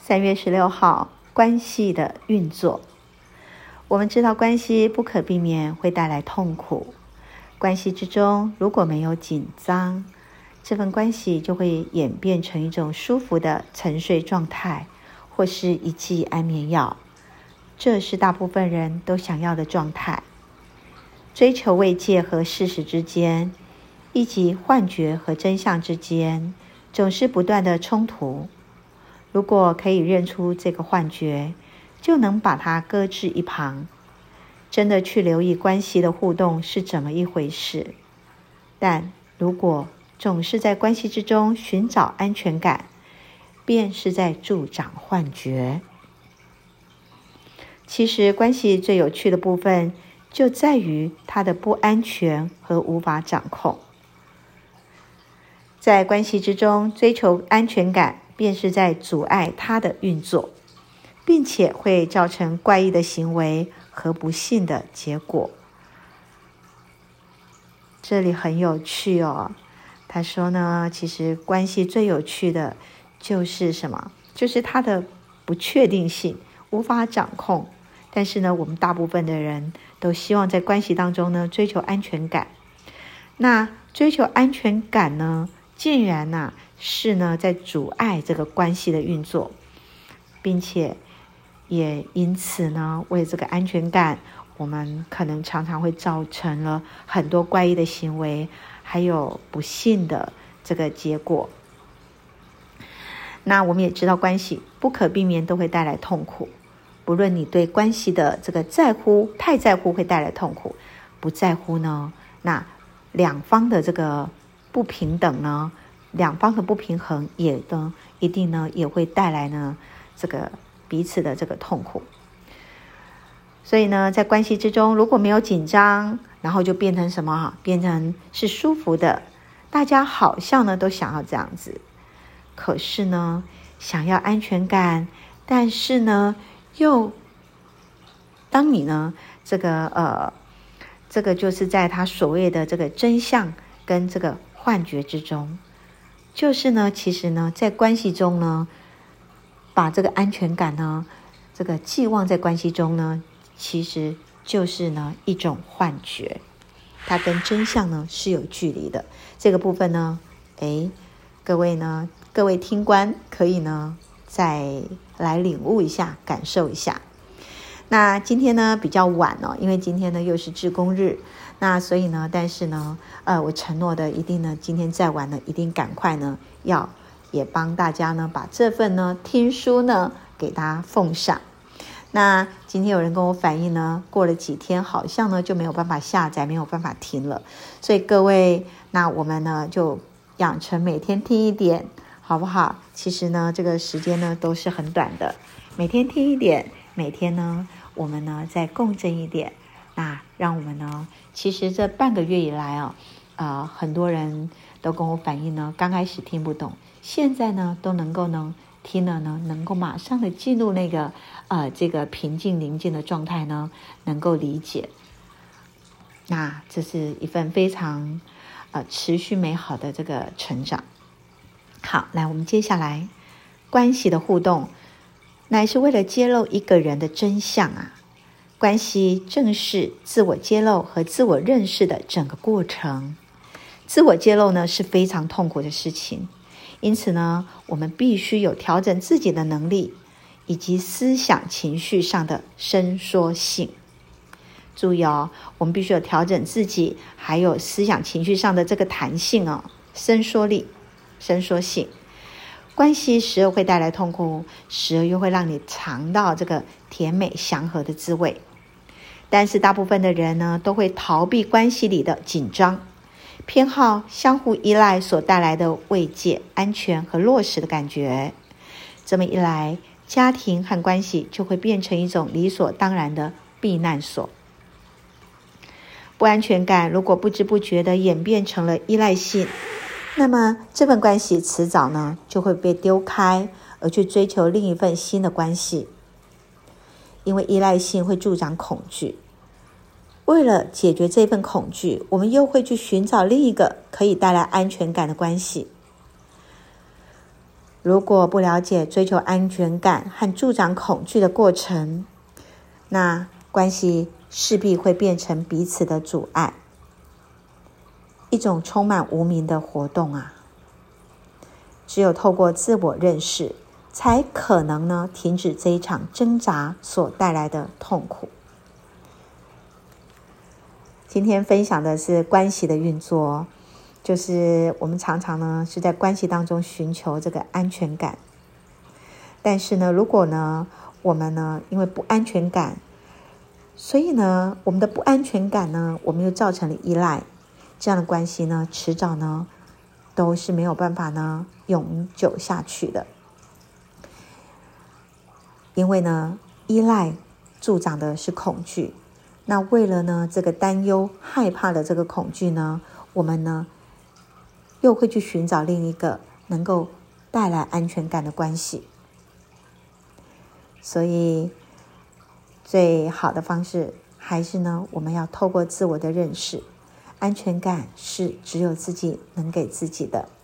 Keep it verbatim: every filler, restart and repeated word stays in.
三月十六号，关系的运作。我们知道关系不可避免会带来痛苦，关系之中如果没有紧张，这份关系就会演变成一种舒服的沉睡状态，或是一剂安眠药。这是大部分人都想要的状态。追求慰藉和事实之间，以及幻觉和真相之间，总是不断的冲突。如果可以认出这个幻觉，就能把它搁置一旁，真的去留意关系的互动是怎么一回事。但如果总是在关系之中寻找安全感，便是在助长幻觉。其实关系最有趣的部分就在于它的不安全和无法掌控。在关系之中追求安全感，便是在阻碍它的运作，并且会造成怪异的行为和不幸的结果。这里很有趣哦，他说呢，其实关系最有趣的就是什么？就是它的不确定性，无法掌控。但是呢，我们大部分的人都希望在关系当中呢追求安全感。那追求安全感呢，竟然呢、啊、是呢在阻碍这个关系的运作，并且也因此呢，为这个安全感，我们可能常常会造成了很多怪异的行为，还有不幸的这个结果。那我们也知道，关系不可避免都会带来痛苦。不论你对关系的这个在乎，太在乎会带来痛苦，不在乎呢，那两方的这个不平等呢，两方的不平衡也呢，一定呢也会带来呢这个彼此的这个痛苦。所以呢，在关系之中，如果没有紧张，然后就变成什么？变成是舒服的，大家好像呢都想要这样子。可是呢，想要安全感，但是呢，又当你呢，这个呃，这个就是在他所谓的这个真相跟这个幻觉之中，就是呢，其实呢，在关系中呢，把这个安全感呢，这个寄望在关系中呢，其实就是呢一种幻觉，它跟真相呢是有距离的。这个部分呢，诶，各位呢，各位听官可以呢再来领悟一下，感受一下。那今天呢比较晚哦，因为今天呢又是志工日，那所以呢，但是呢，呃，我承诺的一定呢，今天再晚呢，一定赶快呢，要也帮大家呢把这份呢听书呢给大家奉上。那今天有人跟我反映呢，过了几天好像呢就没有办法下载，没有办法听了，所以各位，那我们呢就养成每天听一点，好不好？其实呢，这个时间呢都是很短的，每天听一点，每天呢，我们呢再共振一点。那让我们呢，其实这半个月以来啊，呃，很多人都跟我反映呢，刚开始听不懂，现在呢都能够呢听了呢，能够马上的进入那个呃这个平静宁静的状态呢，能够理解。那这是一份非常呃持续美好的这个成长。好，来我们接下来，关系的互动乃是为了揭露一个人的真相啊。关系正是自我揭露和自我认识的整个过程。自我揭露呢是非常痛苦的事情，因此呢，我们必须有调整自己的能力，以及思想情绪上的伸缩性。注意哦，我们必须有调整自己，还有思想情绪上的这个弹性哦，伸缩力、伸缩性。关系时而会带来痛苦，时而又会让你尝到这个甜美祥和的滋味。但是大部分的人呢，都会逃避关系里的紧张，偏好相互依赖所带来的慰藉、安全和落实的感觉。这么一来，家庭和关系就会变成一种理所当然的避难所。不安全感如果不知不觉地演变成了依赖性，那么这份关系迟早呢就会被丢开，而去追求另一份新的关系。因为依赖性会助长恐惧，为了解决这份恐惧，我们又会去寻找另一个可以带来安全感的关系。 如果不了解追求安全感和助长恐惧的过程，那关系势必会变成彼此的阻碍，一种充满无明的活动啊。只有透过自我认识，才可能呢停止这一场挣扎所带来的痛苦。今天分享的是关系的运作，就是我们常常呢是在关系当中寻求这个安全感，但是呢，如果呢我们呢因为不安全感，所以呢我们的不安全感呢，我们又造成了依赖，这样的关系呢，迟早呢都是没有办法呢永久下去的。因为呢依赖助长的是恐惧，那为了呢这个担忧害怕的这个恐惧呢，我们呢又会去寻找另一个能够带来安全感的关系。所以最好的方式还是呢我们要透过自我的认识，安全感是只有自己能给自己的。